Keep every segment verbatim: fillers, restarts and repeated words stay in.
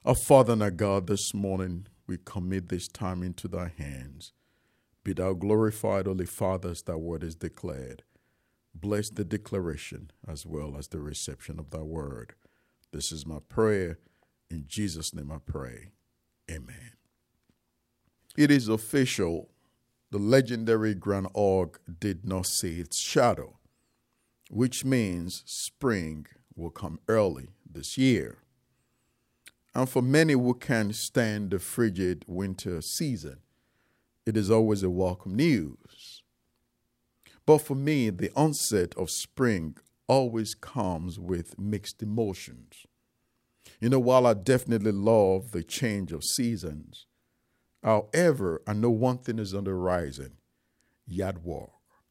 Our Father and our God, this morning we commit this time into thy hands. Be thou glorified, Holy Father, as thy word is declared. Bless the declaration as well as the reception of thy word. This is my prayer. In Jesus' name I pray. Amen. It is official. The legendary Grand Aug did not see its shadow, which means spring will come early this year. And for many who can stand the frigid winter season, it is always a welcome news. But for me, the onset of spring always comes with mixed emotions. You know, while I definitely love the change of seasons, however, I know one thing is on the horizon: yard work.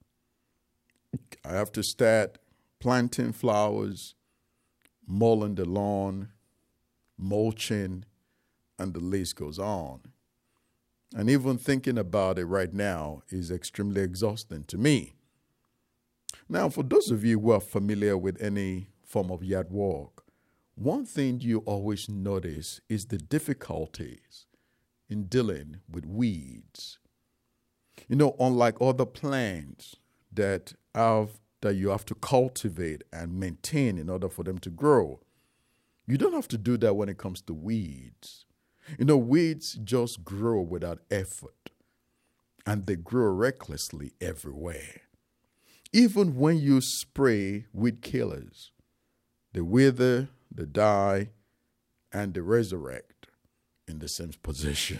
I have to start planting flowers, mowing the lawn, mulching, and the list goes on. And even thinking about it right now is extremely exhausting to me. Now, for those of you who are familiar with any form of yard work, one thing you always notice is the difficulties in dealing with weeds. You know, unlike other plants that have that you have to cultivate and maintain in order for them to grow, you don't have to do that when it comes to weeds. You know, weeds just grow without effort, and they grow recklessly everywhere. Even when you spray weed killers, they wither, they die, and they resurrect in the same position.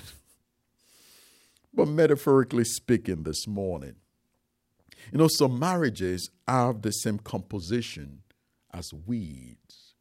But metaphorically speaking this morning, you know, some marriages have the same composition as weeds.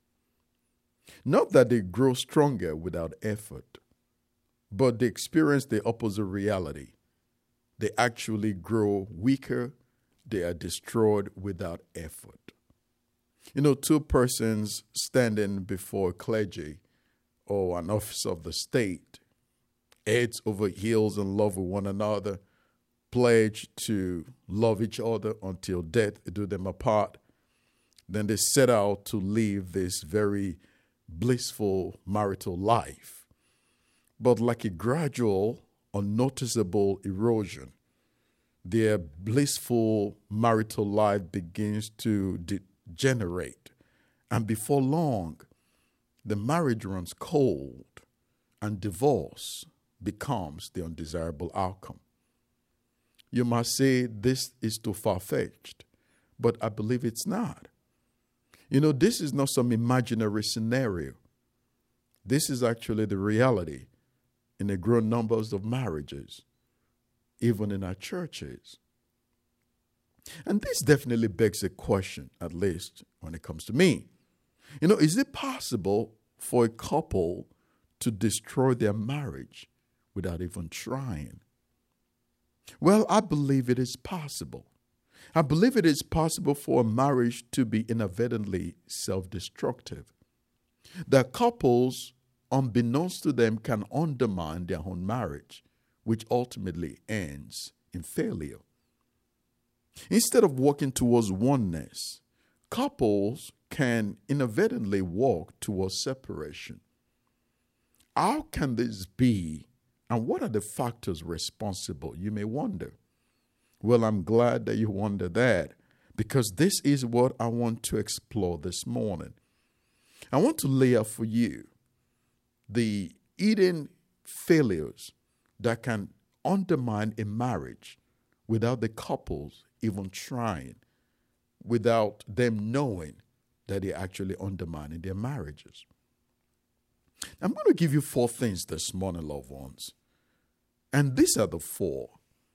Not that they grow stronger without effort, but they experience the opposite reality. They actually grow weaker. They are destroyed without effort. You know, two persons standing before clergy or an officer of the state, heads over heels in love with one another, pledge to love each other until death do them apart. Then they set out to live this very blissful marital life. But like a gradual, unnoticeable erosion, their blissful marital life begins to degenerate. And before long, the marriage runs cold and divorce becomes the undesirable outcome. You might say this is too far-fetched, but I believe it's not. You know, this is not some imaginary scenario. This is actually the reality in the growing numbers of marriages, even in our churches. And this definitely begs a question, at least when it comes to me. You know, is it possible for a couple to destroy their marriage without even trying? Well, I believe it is possible. I believe it is possible for a marriage to be inadvertently self-destructive. That couples, unbeknownst to them, can undermine their own marriage, which ultimately ends in failure. Instead of working towards oneness, couples can inadvertently walk towards separation. How can this be, and what are the factors responsible, you may wonder? Well, I'm glad that you wonder that, because this is what I want to explore this morning. I want to lay out for you the hidden failures that can undermine a marriage without the couples even trying, without them knowing that they're actually undermining their marriages. I'm going to give you four things this morning, loved ones. And these are the four.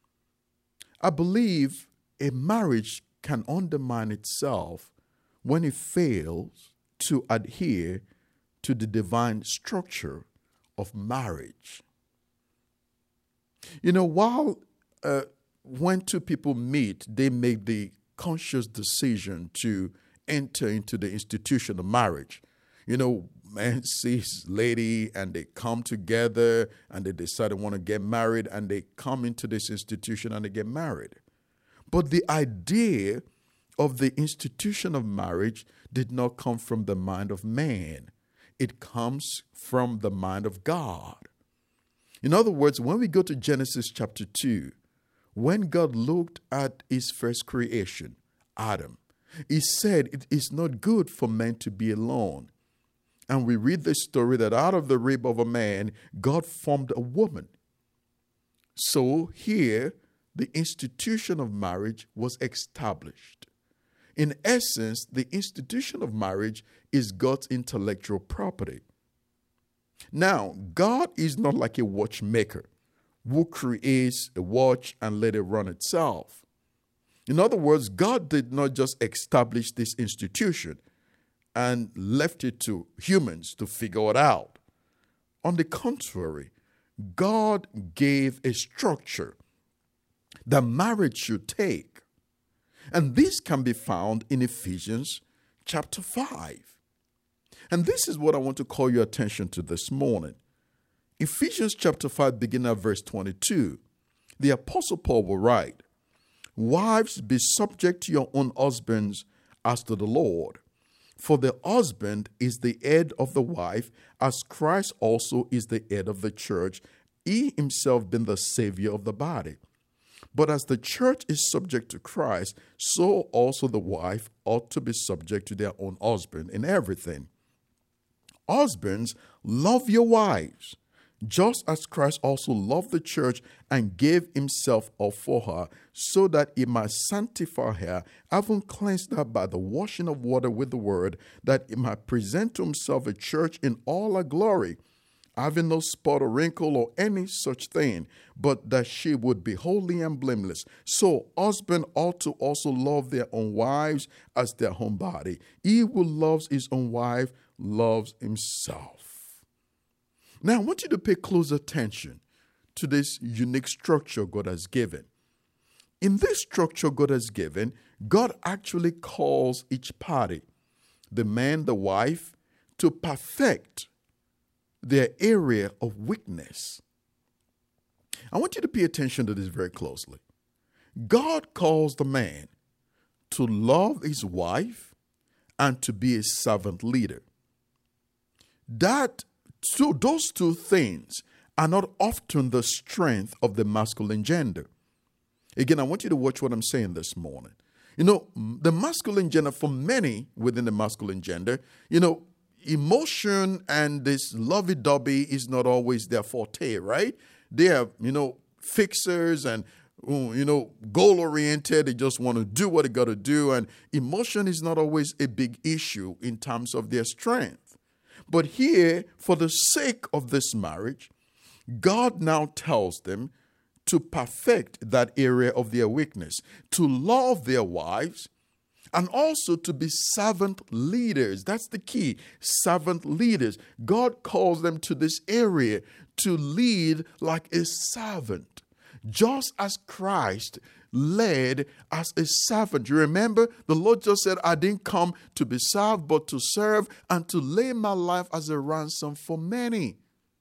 I believe a marriage can undermine itself when it fails to adhere to the divine structure of marriage. You know, while uh, when two people meet, they make the conscious decision to enter into the institution of marriage. You know, man sees lady and they come together and they decide they want to get married and they come into this institution and they get married. But the idea of the institution of marriage did not come from the mind of man. It comes from the mind of God. In other words, when we go to Genesis chapter two, when God looked at his first creation, Adam, he said it is not good for man to be alone. And we read the story that out of the rib of a man, God formed a woman. So here, the institution of marriage was established. In essence, the institution of marriage is God's intellectual property. Now, God is not like a watchmaker who creates a watch and let it run itself. In other words, God did not just establish this institution and left it to humans to figure it out. On the contrary, God gave a structure that marriage should take. And this can be found in Ephesians chapter five. And this is what I want to call your attention to this morning. Ephesians chapter five, beginning at verse twenty-two, the Apostle Paul will write, "Wives, be subject to your own husbands as to the Lord. For the husband is the head of the wife, as Christ also is the head of the church, he himself being the Savior of the body. But as the church is subject to Christ, so also the wife ought to be subject to their own husband in everything. Husbands, love your wives, just as Christ also loved the church and gave himself up for her, so that he might sanctify her, having cleansed her by the washing of water with the word, that he might present to himself a church in all her glory, having no spot or wrinkle or any such thing, but that she would be holy and blameless. So husbands ought to also love their own wives as their own body. He who loves his own wife loves himself." Now, I want you to pay close attention to this unique structure God has given. In this structure God has given, God actually calls each party, the man, the wife, to perfect their area of weakness. I want you to pay attention to this very closely. God calls the man to love his wife and to be a servant leader. That So those two things are not often the strength of the masculine gender. Again, I want you to watch what I'm saying this morning. You know, the masculine gender, for many within the masculine gender, you know, emotion and this lovey-dovey is not always their forte, right? They are, you know, fixers and, you know, goal-oriented. They just want to do what they got to do. And emotion is not always a big issue in terms of their strength. But here, for the sake of this marriage, God now tells them to perfect that area of their weakness, to love their wives, and also to be servant leaders. That's the key, servant leaders. God calls them to this area to lead like a servant, just as Christ led as a servant. You remember, the Lord just said, I didn't come to be served, but to serve and to lay my life as a ransom for many.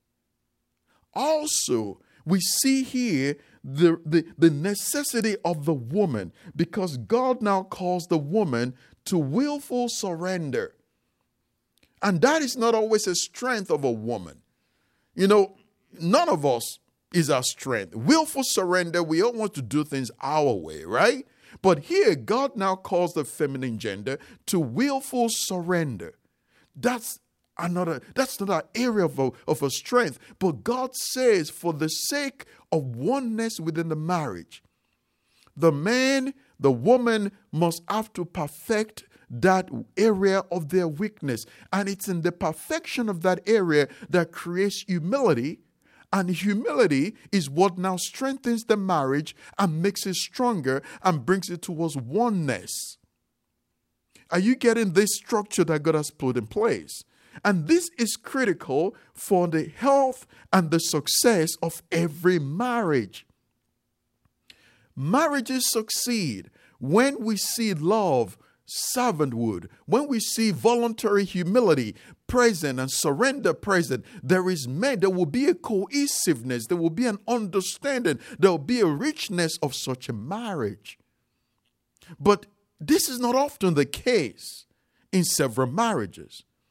Also, we see here the, the, the necessity of the woman, because God now calls the woman to willful surrender. And that is not always a strength of a woman. You know, none of us is our strength. Willful surrender, we all want to do things our way, right? But here, God now calls the feminine gender to willful surrender. That's another, that's not an area of a, of a strength. But God says, for the sake of oneness within the marriage, the man, the woman must have to perfect that area of their weakness. And it's in the perfection of that area that creates humility. And humility is what now strengthens the marriage and makes it stronger and brings it towards oneness. Are you getting this structure that God has put in place? And this is critical for the health and the success of every marriage. Marriages succeed when we see love, servanthood, when we see voluntary humility present and surrender present. There is made, there will be a cohesiveness, there will be an understanding, there will be a richness of such a marriage. But this is not often the case in several marriages.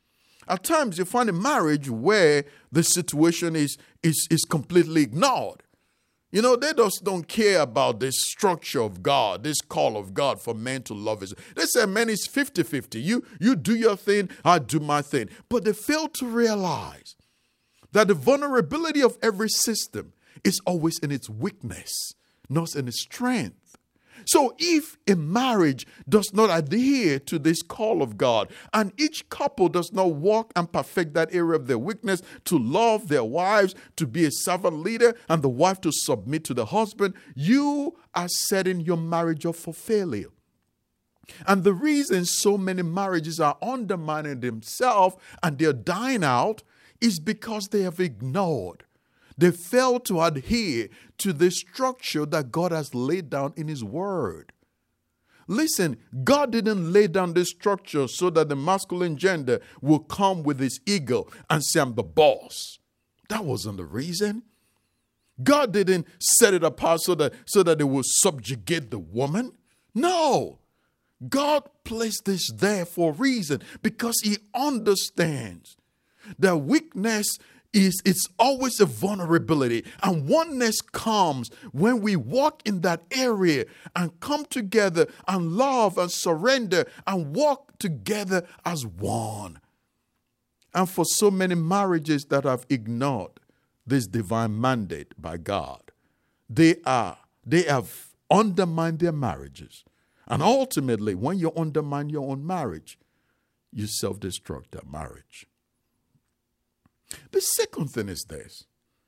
At times you find a marriage where the situation is, is, is completely ignored. You know, they just don't care about this structure of God, this call of God for men to love his. They say, man, it's fifty-fifty. You, you do your thing, I do my thing. But they fail to realize that the vulnerability of every system is always in its weakness, not in its strength. So if a marriage does not adhere to this call of God, and each couple does not walk and perfect that area of their weakness to love their wives, to be a servant leader, and the wife to submit to the husband, you are setting your marriage up for failure. And the reason so many marriages are undermining themselves and they're dying out is because they have ignored. They fail to adhere to the structure that God has laid down in his word. Listen, God didn't lay down this structure so that the masculine gender will come with his ego and say, I'm the boss. That wasn't the reason. God didn't set it apart so that, so that it will subjugate the woman. No. God placed this there for a reason, because he understands that weakness is it's always a vulnerability, and oneness comes when we walk in that area and come together and love and surrender and walk together as one. And for so many marriages that have ignored this divine mandate by God, they are they have undermined their marriages. And ultimately, when you undermine your own marriage, you self-destruct that marriage. The second thing is this.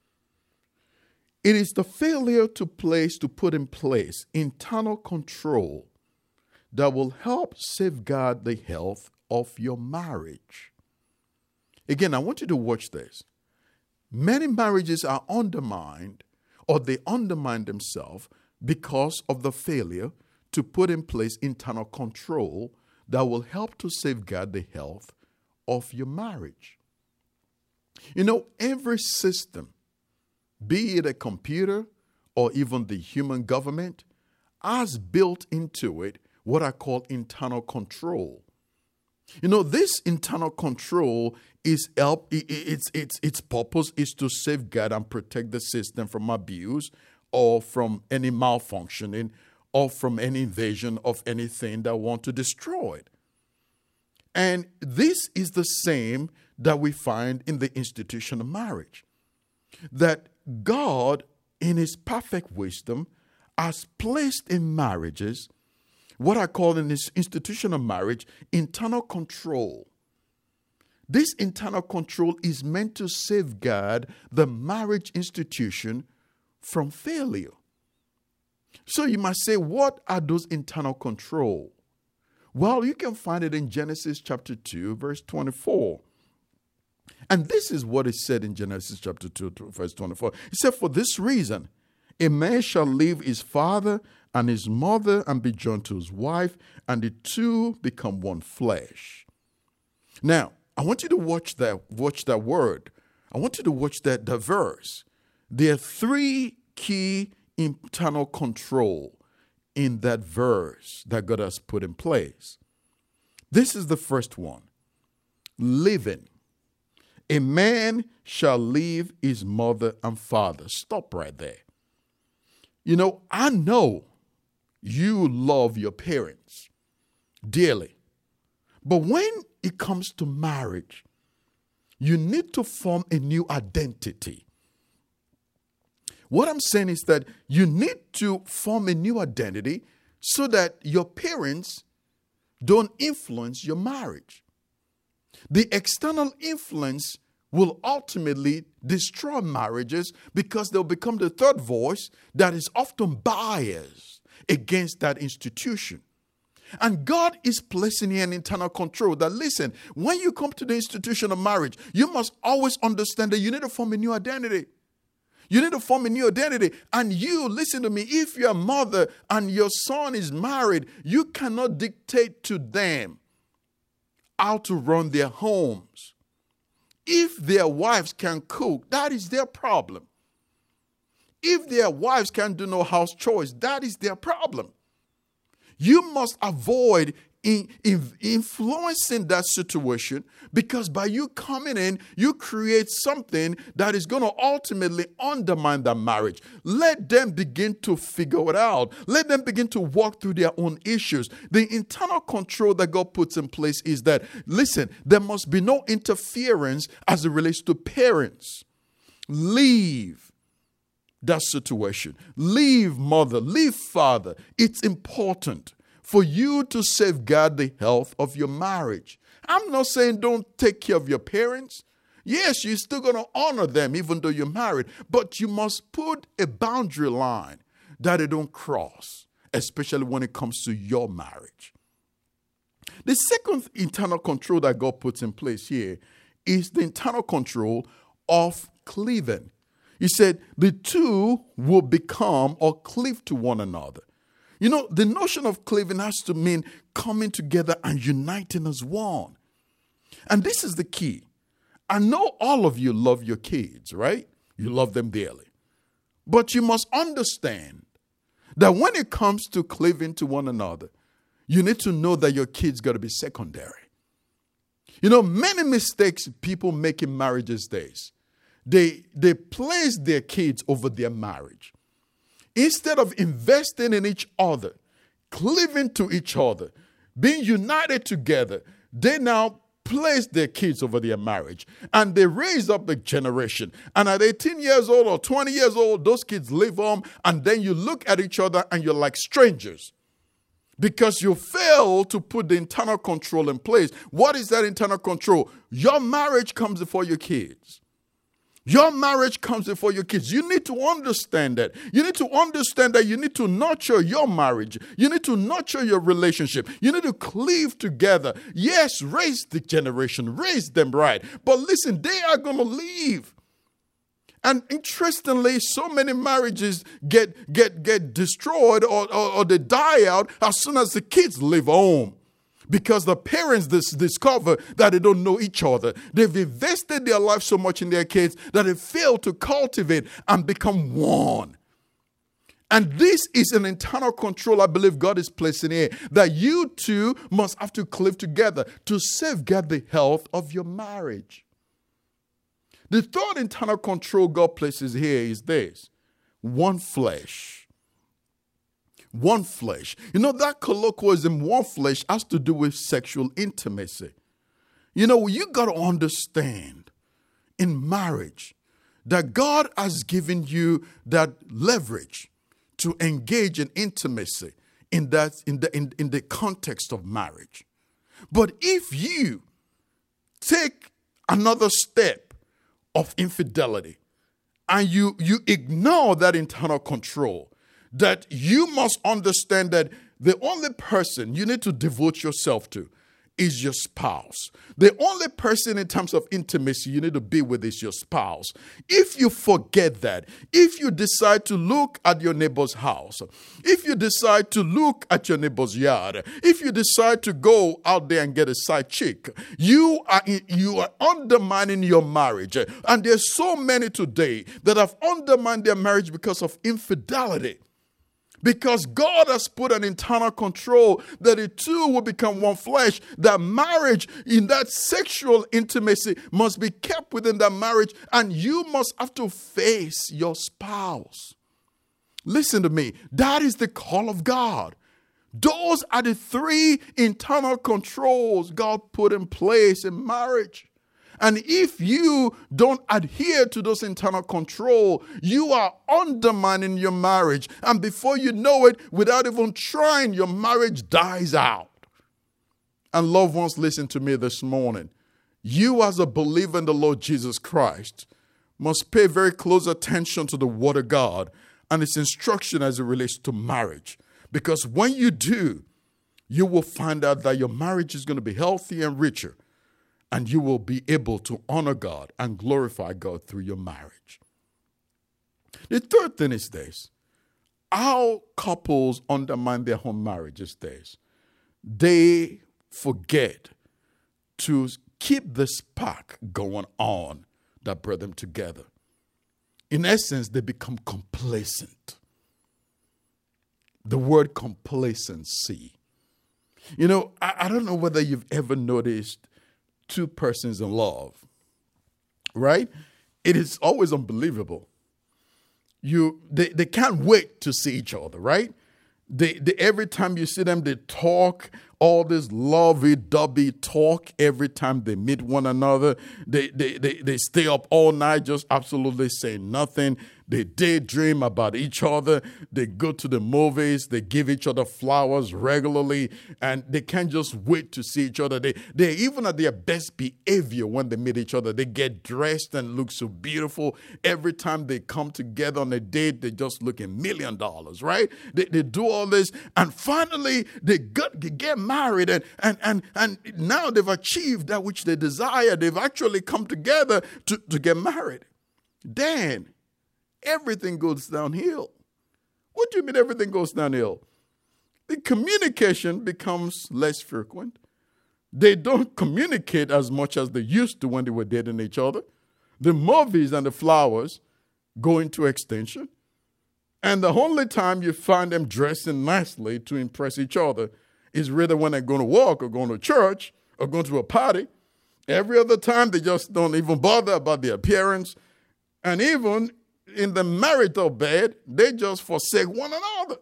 It is the failure to place, to put in place internal control that will help safeguard the health of your marriage. Again, I want you to watch this. Many marriages are undermined, or they undermine themselves because of the failure to put in place internal control that will help to safeguard the health of your marriage. You know, every system, be it a computer or even the human government, has built into it what I call internal control. You know, this internal control is help. Its its its purpose is to safeguard and protect the system from abuse or from any malfunctioning or from any invasion of anything that want to destroy it. And this is the same that we find in the institution of marriage. That God, in his perfect wisdom, has placed in marriages what I call in this institution of marriage, internal control. This internal control is meant to safeguard the marriage institution from failure. So you must say, what are those internal control? Well, you can find it in Genesis chapter two, verse twenty-four. And this is what is said in Genesis chapter two, verse twenty-four. It said, for this reason, a man shall leave his father and his mother and be joined to his wife, and the two become one flesh. Now, I want you to watch that, watch that word. I want you to watch that, that verse. There are three key internal control in that verse that God has put in place. This is the first one. Living. A man shall leave his mother and father. Stop right there. You know, I know you love your parents dearly. But when it comes to marriage, you need to form a new identity. What I'm saying is that you need to form a new identity so that your parents don't influence your marriage. The external influence will ultimately destroy marriages because they'll become the third voice that is often biased against that institution. And God is placing here an internal control that, listen, when you come to the institution of marriage, you must always understand that you need to form a new identity. You need to form a new identity. And you, listen to me, if you're a mother and your son is married, you cannot dictate to them how to run their homes. If their wives can cook, that is their problem. If their wives can't do no house chores, that is their problem. You must avoid in, in influencing that situation, because by you coming in, you create something that is going to ultimately undermine that marriage. Let them begin to figure it out. Let them begin to walk through their own issues. The internal control that God puts in place is that, listen, there must be no interference as it relates to parents. Leave that situation. Leave mother, leave father. It's important for you to safeguard the health of your marriage. I'm not saying don't take care of your parents. Yes, you're still going to honor them even though you're married, but you must put a boundary line that they don't cross, especially when it comes to your marriage. The second internal control that God puts in place here is the internal control of cleaving. He said the two will become or cleave to one another. You know, the notion of cleaving has to mean coming together and uniting as one. And this is the key. I know all of you love your kids, right? You love them dearly. But you must understand that when it comes to cleaving to one another, you need to know that your kids got to be secondary. You know, many mistakes people make in marriage these days. They, they place their kids over their marriage. Instead of investing in each other, cleaving to each other, being united together, they now place their kids over their marriage. And they raise up the generation. And at eighteen years old or twenty years old, those kids leave home. And then you look at each other and you're like strangers. Because you fail to put the internal control in place. What is that internal control? Your marriage comes before your kids. Your marriage comes before your kids. You need to understand that. You need to understand that you need to nurture your marriage. You need to nurture your relationship. You need to cleave together. Yes, raise the generation. Raise them right. But listen, they are going to leave. And interestingly, so many marriages get, get, get destroyed or, or, or they die out as soon as the kids leave home. Because the parents dis- discover that they don't know each other. They've invested their life so much in their kids that they fail to cultivate and become one. And this is an internal control I believe God is placing here, that you two must have to cleave together to safeguard the health of your marriage. The third internal control God places here is this: one flesh. One flesh. You know, that colloquialism, one flesh, has to do with sexual intimacy. You know, you got to understand in marriage that God has given you that leverage to engage in intimacy in that in the in, in the context of marriage. But if you take another step of infidelity and you you ignore that internal control, that you must understand that the only person you need to devote yourself to is your spouse. The only person in terms of intimacy you need to be with is your spouse. If you forget that, if you decide to look at your neighbor's house, if you decide to look at your neighbor's yard, if you decide to go out there and get a side chick, you are you are undermining your marriage. And there's so many today that have undermined their marriage because of infidelity. Because God has put an internal control that the two will become one flesh. That marriage, in that sexual intimacy, must be kept within that marriage. And you must have to face your spouse. Listen to me. That is the call of God. Those are the three internal controls God put in place in marriage. And if you don't adhere to those internal control, you are undermining your marriage. And before you know it, without even trying, your marriage dies out. And loved ones, listen to me this morning. You as a believer in the Lord Jesus Christ must pay very close attention to the Word of God and its instruction as it relates to marriage. Because when you do, you will find out that your marriage is going to be healthy and richer. And you will be able to honor God and glorify God through your marriage. The third thing is this. How couples undermine their home marriage is this. They forget to keep the spark going on that brought them together. In essence, they become complacent. The word complacency. You know, I, I don't know whether you've ever noticed two persons in love, right? It is always unbelievable. You, they, they can't wait to see each other, right? They, they, every time you see them, they talk, all this lovey-dovey talk every time they meet one another. They, they, they, they stay up all night just absolutely saying nothing. They daydream about each other. They go to the movies. They give each other flowers regularly. And they can't just wait to see each other. They, they're even at their best behavior when they meet each other. They get dressed and look so beautiful. Every time they come together on a date, they just look a million dollars, right? They, they do all this. And finally, they get, they get married. And, and, and, and now they've achieved that which they desire. They've actually come together to, to get married. Then everything goes downhill. What do you mean everything goes downhill? The communication becomes less frequent. They don't communicate as much as they used to when they were dating each other. The movies and the flowers go into extinction. And the only time you find them dressing nicely to impress each other is really when they're going to work or going to church or going to a party. Every other time, they just don't even bother about their appearance. And even in the marital bed, they just forsake one another.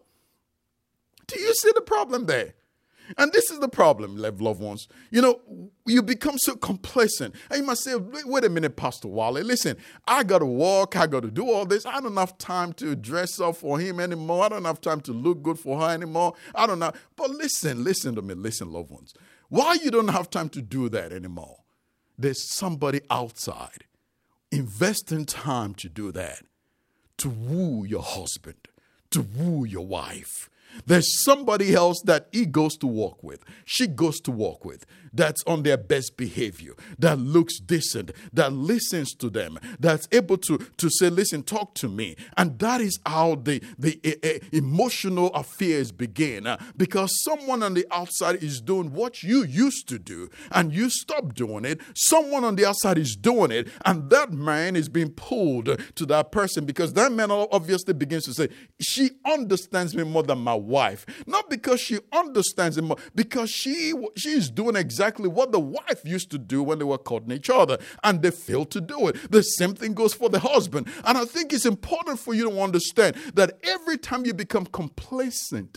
Do you see the problem there? And this is the problem, loved ones. You know, you become so complacent. And you must say, wait, wait a minute, Pastor Wally. Listen, I got to walk. I got to do all this. I don't have time to dress up for him anymore. I don't have time to look good for her anymore. I don't know. But listen, listen to me. Listen, loved ones. Why you don't have time to do that anymore? There's somebody outside investing time to do that, to woo your husband, to woo your wife. There's somebody else that he goes to walk with, she goes to walk with, that's on their best behavior, that looks decent, that listens to them, that's able to, to say, listen, talk to me. And that is how the, the uh, uh, emotional affairs begin. Uh, because someone on the outside is doing what you used to do, and you stop doing it. Someone on the outside is doing it, and that man is being pulled to that person, because that man obviously begins to say, she understands me more than my wife. Not because she understands him, because she she is doing exactly what the wife used to do when they were courting each other, and they failed to do it. The same thing goes for the husband. And I think it's important for you to understand that every time you become complacent,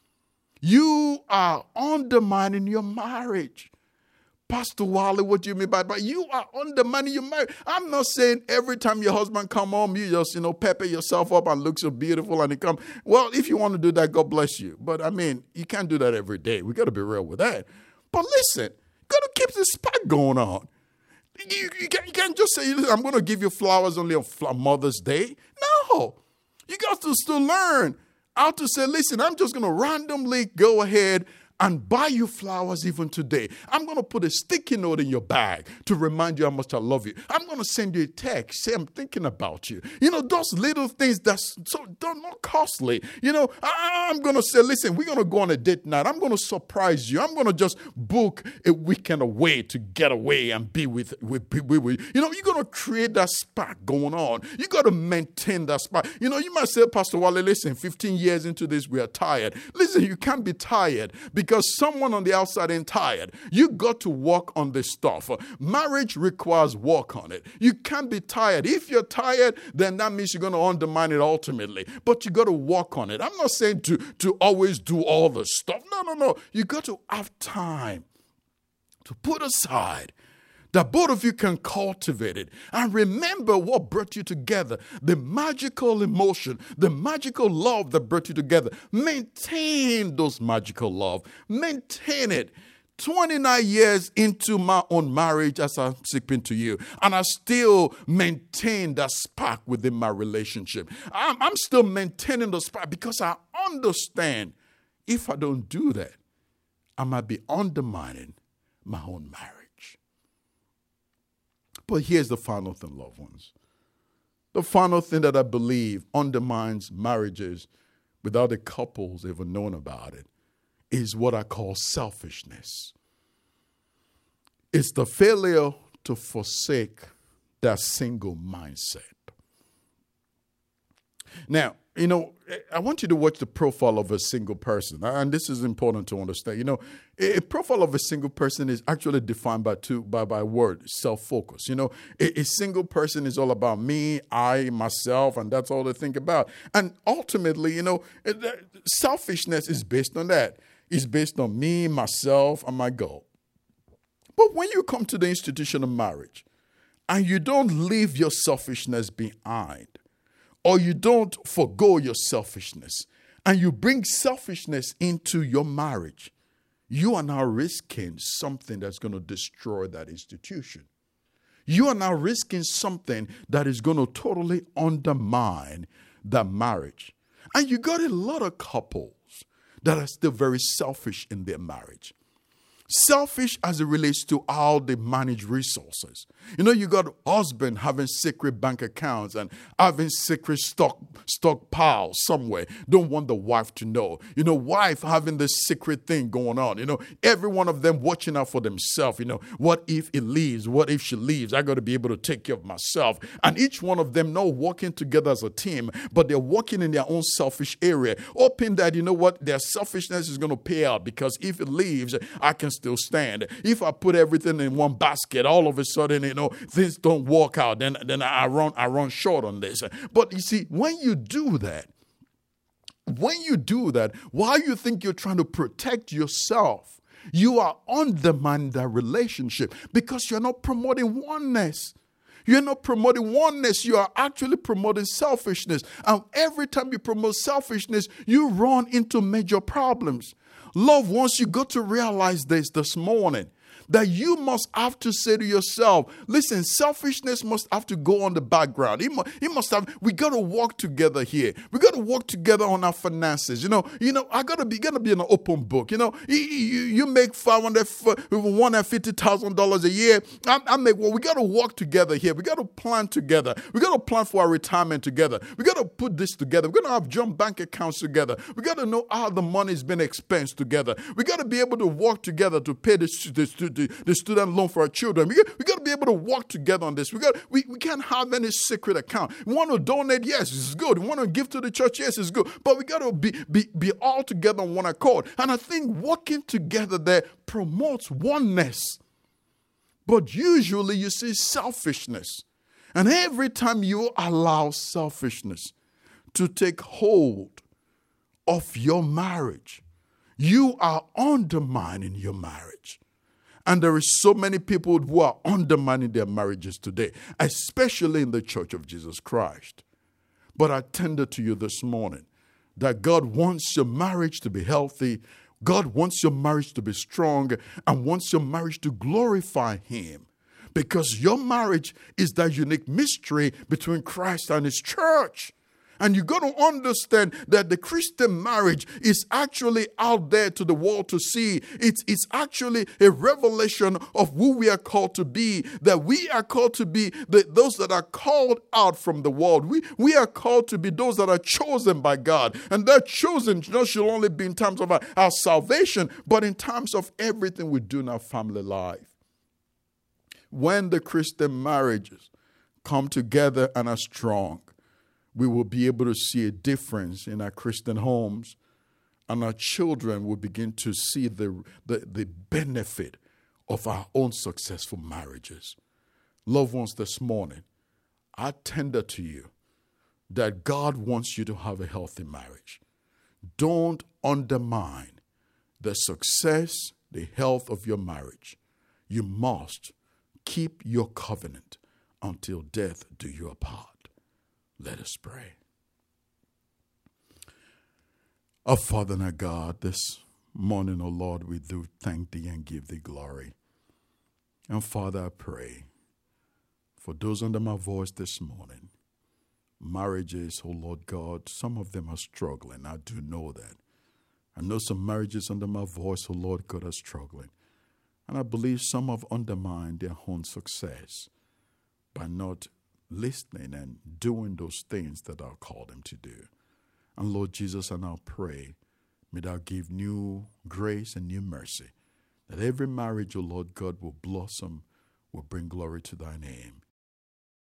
you are undermining your marriage. Pastor Wally, what do you mean by that? You are undermining your marriage. I'm not saying every time your husband come home, you just, you know, pepper yourself up and look so beautiful and he come. Well, if you want to do that, God bless you. But I mean, you can't do that every day. We got to be real with that. But listen, you got to keep the spark going on. You, you, can't, you can't just say, I'm going to give you flowers only on Mother's Day. No. You got to still learn how to say, listen, I'm just going to randomly go ahead and buy you flowers even today. I'm going to put a sticky note in your bag to remind you how much I love you. I'm going to send you a text, say I'm thinking about you. You know, those little things that's so they're not costly. You know, I, I'm going to say, listen, we're going to go on a date night. I'm going to surprise you. I'm going to just book a weekend away to get away and be with, with, be with you. You know, you're going to create that spark going on. You got to maintain that spark. You know, you might say, Pastor Wale, listen, fifteen years into this, we are tired. Listen, you can't be tired because Because someone on the outside ain't tired. You got to work on this stuff. Marriage requires work on it. You can't be tired. If you're tired, then that means you're going to undermine it ultimately. But you got to work on it. I'm not saying to, to always do all the stuff. No, no, no. You got to have time to put aside that both of you can cultivate it. And remember what brought you together. The magical emotion, the magical love that brought you together. Maintain those magical love. Maintain it. twenty-nine years into my own marriage as I'm speaking to you, and I still maintain that spark within my relationship. I'm, I'm still maintaining the spark because I understand if I don't do that, I might be undermining my own marriage. But here's the final thing, loved ones. The final thing that I believe undermines marriages without the couples even knowing about it is what I call selfishness. It's the failure to forsake that single mindset. Now, you know, I want you to watch the profile of a single person. And this is important to understand. You know, a profile of a single person is actually defined by two, by, by word, self-focus. You know, a, a single person is all about me, I, myself, and that's all they think about. And ultimately, you know, selfishness is based on that. It's based on me, myself, and my goal. But when you come to the institution of marriage and you don't leave your selfishness behind, or you don't forgo your selfishness, and you bring selfishness into your marriage, you are now risking something that's going to destroy that institution. You are now risking something that is going to totally undermine that marriage. And you got a lot of couples that are still very selfish in their marriage. Selfish as it relates to how they manage resources. You know, you got husband having secret bank accounts and having secret stock stockpiles somewhere. Don't want the wife to know. You know, wife having this secret thing going on. You know, every one of them watching out for themselves. You know, what if he leaves? What if she leaves? I got to be able to take care of myself. And each one of them not working together as a team, but they're working in their own selfish area, hoping that, you know what, their selfishness is going to pay out, because if it leaves, I can still stand. If I put everything in one basket, all of a sudden, you know, things don't work out. Then, then I run, I run short on this. But you see, when you do that, when you do that, while you think you're trying to protect yourself, you are undermining that relationship because you're not promoting oneness. You're not promoting oneness. You are actually promoting selfishness. And every time you promote selfishness, you run into major problems. Loved ones, you got to realize this this morning, that you must have to say to yourself, listen, selfishness must have to go on the background. It must, it must have, we got to work together here. We got to work together on our finances. You know, you know, I got to be, got to be in an open book. You know, you, you, you make five hundred, one hundred fifty thousand dollars a year. I, I make, well, we got to work together here. We got to plan together. We got to plan for our retirement together. We got to put this together. We're going to have joint bank accounts together. We got to know how the money's been expensed together. We got to be able to work together to pay the, the, the, the student loan for our children. We got, we got to be able to work together on this. We got we, we can't have any secret account. We want to donate, yes, it's good. We want to give to the church, yes, it's good. But we got to be, be, be all together on one accord. And I think working together there promotes oneness. But usually you see selfishness. And every time you allow selfishness to take hold of your marriage, you are undermining your marriage. And there is so many people who are undermining their marriages today, especially in the Church of Jesus Christ. But I tender to you this morning that God wants your marriage to be healthy. God wants your marriage to be strong and wants your marriage to glorify Him. Because your marriage is that unique mystery between Christ and His church. And you got to understand that the Christian marriage is actually out there to the world to see. It's, it's actually a revelation of who we are called to be, that we are called to be the, those that are called out from the world. We, we are called to be those that are chosen by God. And that chosen not should only be in terms of our, our salvation, but in terms of everything we do in our family life. When the Christian marriages come together and are strong, we will be able to see a difference in our Christian homes, and our children will begin to see the, the, the benefit of our own successful marriages. Loved ones, this morning, I tender to you that God wants you to have a healthy marriage. Don't undermine the success, the health of your marriage. You must keep your covenant until death do you apart. Let us pray. Our Father and our God, this morning, O Lord, we do thank Thee and give Thee glory. And Father, I pray for those under my voice this morning, marriages, O Lord God, some of them are struggling. I do know that. I know some marriages under my voice, O Lord God, are struggling. And I believe some have undermined their own success by not listening and doing those things that I've called them to do. And Lord Jesus, I now pray, may Thou give new grace and new mercy, that every marriage, O Lord God, will blossom, will bring glory to Thy name.